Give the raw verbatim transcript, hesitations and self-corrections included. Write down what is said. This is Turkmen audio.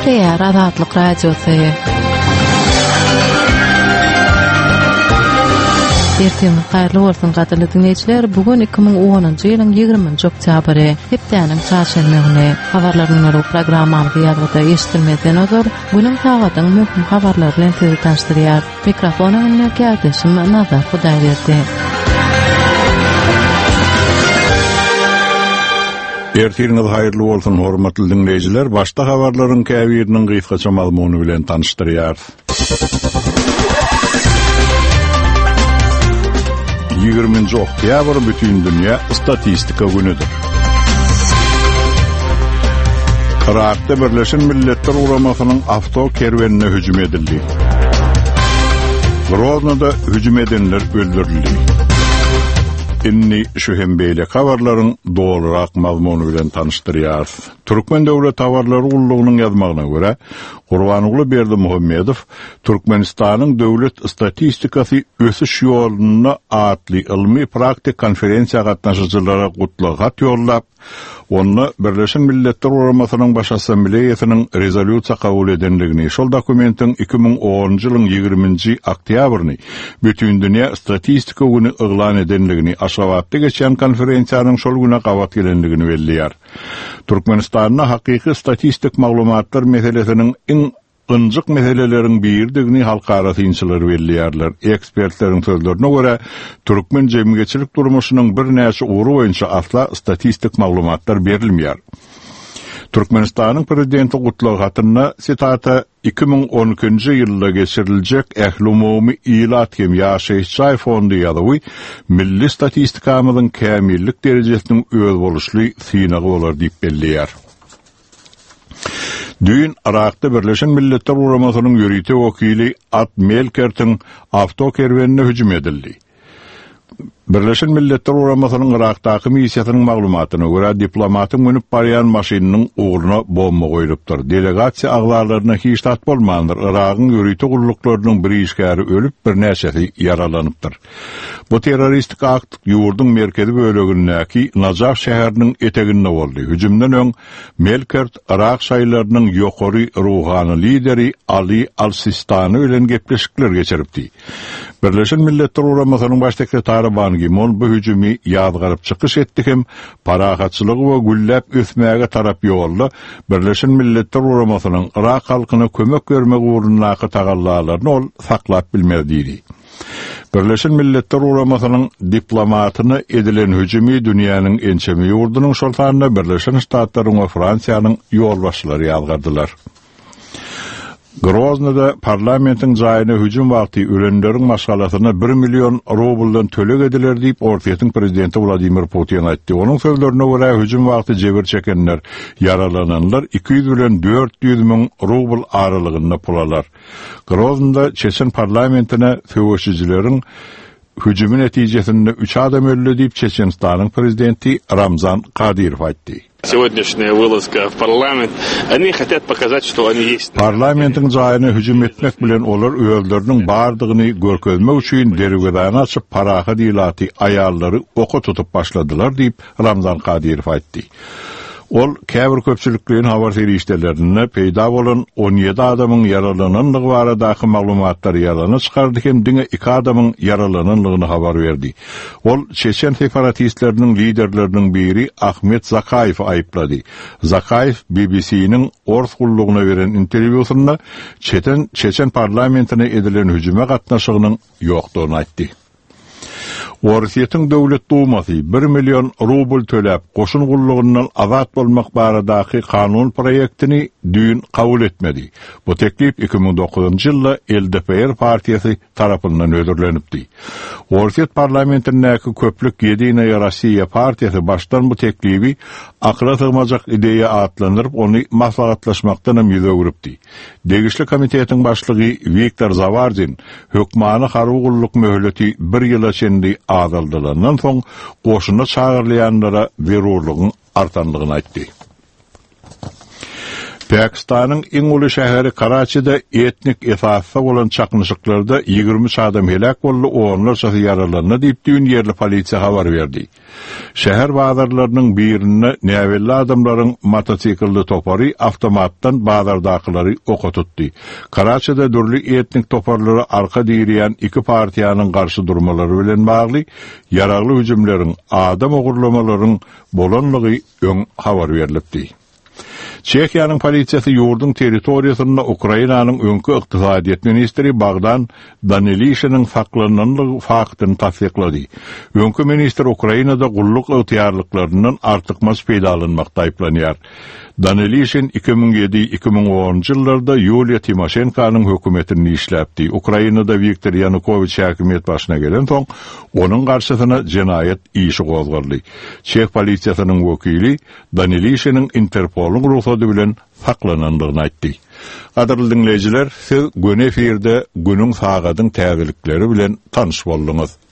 Däýär Azatlyk radiosy. Ertemiz gaýrly bolsun gatly dinleýijiler. Bugun iki ming onunjy ýylyň ýygrüminji oktýabry, hepdeniň çarşembeňi habarlaryny bu programmamyzda ýazyda eşitilmeden öňür günüň sagatyň möhüm habarlary bilen sizi tanışdyrýar. Mikrofonyň önüne gärdişim Nazar Hudaýberdi. Erteniz haýyrly bolsun hormatly dinleýijiler. Başda habarlaryň käbiriniň gysgaça malumuny bilen tanışdyrýar. ýygrüminji oktýabr bütün dünýä statistika günüdür. Irakda Birleşen Milletler Uramasynyň avto kerwenine hüjüm edildi. Groznyda hüjüm edenler öldürildi. Inni şu hembeyle habarlaryň dolarak mazmuny bilen tanışdyrýar. Türkmen döwlet tawarlary ullugynyň ýazmagyna görä, Gurbanyňly Berdimuhammedow Türkmenistanyň döwlet statistikasy ösüş ýoluny atly ilmi praktik konferensiýa gatnaşyjylara gutlagat ýollap, onu Birleşen Milletler Uramasynyň baş assambleýasynyň rezolýusiýa kabul edenligini, şol dokumentin iki ming onunjy ýylyň ýygrüminji oktýabryny bütün dünýä statistika güni eglan edenligini aşawatda geçen konferensiýanyň şol güne gawat gelenligini belliýär. Türkmenistanyň hakyky statistik maglumatlar meselesiniň iň ınjyk meseleleriň birdigini halkara synçylar belliýärler. Ekspertleriň sözlerine görä, türkmen jemgyýetçilik durmuşynyň bir näçe ury boýunça asla statistik maglumatlar berilmeýär. Türkmenistanyň prezidenti gutlagatynda sitata iki ming on ikinji ýylda geçiriljek ählumumy ilat hem ýaşaýyşçy fondy ýadywy milli statistikamyzyň kämillik derejesiniň öz boluşly synagy bolar diýip belliýär. Dün Irakda Birleşen Milletler Uramasynyň ýürüýte wekili Ad Melkertiň avto kerwenine hüjüm edildi. Birleşen Milletler Uramasynyň Irakdaky missiýasynyň maglumatyna görä diplomatyň menip barýan maşynyň ugruna bomba goýulypdyr. Delegasiýa aglarlaryna hiç tat bolmandyr. Irakyň ýürüýte gullyklarynyň bir işgäri ölüp bir näçesi yaralanypdyr. Bu terroristik akt ýurdun merkezi bölegindäki Najaf şäheriniň eteginde boldy. Hüjümden öň Melkert Irak şaýlarynyň ýokary ruhany lideri Ali Al-Sistani bilen gepleşikler geçiripdi. Birleşen Milletler Uramasynyň baş sekretary Ban Ki-moon bu hüjümi ýazgaryp çykyş etdi hem parahatçylygy we gülläp ösmäge tarap ýolly Birleşen Milletler Uramasynyň Irak halkyna kömek bermek ugrundaky tagallalaryny ol saklap bilmedi. Birleşen Milletler Uramasynyň diplomatyny edilen hüjümi dünýäniň ençemi ýurdunyň şoltaryna Birleşen Ştatlaryň we Fransiýanyň ýolbaşçylary ýazgardylar. Groznyda parlamentiň jaýyna hüjüm wagty ölenleriň maşgalasyna bir million rubelden tölek ediler diýip Ortiýetiň prezidenti Vladimir Putin aýtdy. Onuň sözlerine görä hüjüm wagty jebir çekenler, yaralananlar iki yüz bilen dört yüz miň rubel aralygynda pulalar. Groznyda Çeçen parlamentine söwüşçileriň hüjümi netijesinde üç adam öldü diýip Çeçenistanyň prezidenti Рамзан Кадиров aýtdy. Сегодняшняя вылазка в парламент, они хотят показать, что они есть. Parlamentin jaýyna hüjüm etmek bilen olar öýelleriniň bardygyny görkezmek üçin dereweden açyp paraha diýlaty aýallary oka tutup başladylar diýip Рамзан Кадиров aýtdy. Ol käbir köpçülikliğin habar serişdelerine peýda bolan on ýedi adamyň yaralananlygy baradaky maglumatlar ýalany çykardy hem diňe iki adamyň yaralananlygyny habar berdi. Ol Çeçen separatistleriniň liderleriniň biri Ahmet Zakayev aýplady. Zakayev B B C'niň Ors gullugyna beren interwýusynda Çeçen Çeçen parlamentine edilen hüjüme gatnaşygynyň ýokdugyny aýtdy. Ortiýetiň döwlet dumasy bir million rubl töläp goşun gullugyndan azat bolmak baradaky kanun proýektini dün kabul etmedi. Bu teklip iki ming dokuzunjy ýylda L D P R partiýasy tarapyndan ödürlenipdi. Ortiýet parlamentindäki köplük Ýedinaýa Rossiýa partiýasy başdan bu teklibi akla sığmajak ideýa atlandyryp ony maslahatlaşmakdan ýüze güripdi. Degişli komitetiň başlygy Viktor Zavardin hökmany harwgulluk möhleti bir ýyla çendi azaldylandan soň goşuna çağırlayanlara berurlugyň artanlygyny aýtdy. Pakistan'ın iň uly şäheri Karaçy'da etnik esasda bolan çaknyşyklarda ýygrimi adam helak boldy, onlarça ýaralandy diýip düýün ýerli polisiýa habar berdi. Şäher bazarlarynyň birinde näwelli adamlaryň mototsiklli topary awtomatdan bazardakylary oka tutdy. Karaçy'da dürli etnik toparlary arka diýýän iki partiýanyň garşy durmalary bilen bagly ýaragly hüjümleriň, adam ogurlamalaryň bolanlygy öň habar berilipdi. Çekiýanyň polisiýasy ýurdun territoriýasyna Ukrainanyň öňkü ykdysadiýet ministri Bogdan Danilishinin saklananlygy faktyny tasdiklady. Öňkü minister Ukrainada gulluk ýetýärlikleriniň artykmas peýdalanmakda aýplanýar. Danilishin iki bin yedi iki bin onuncu ýyllarda Yulia Timoshenkanyň hökümetini işläpdi. Ukrainada Viktor Yanukovych häkimet başyna gelen soň onuň garşysyna jenaýet işi gozgardy. Çek polisiýasynyň wekili Danilishinin Interpoluň ruhsady bilen saklanandygyny aýtdy. Gaderly dinleýijiler, siz göne efirde günüň sagadyň täzelikleri bilen tanyş boldunuz.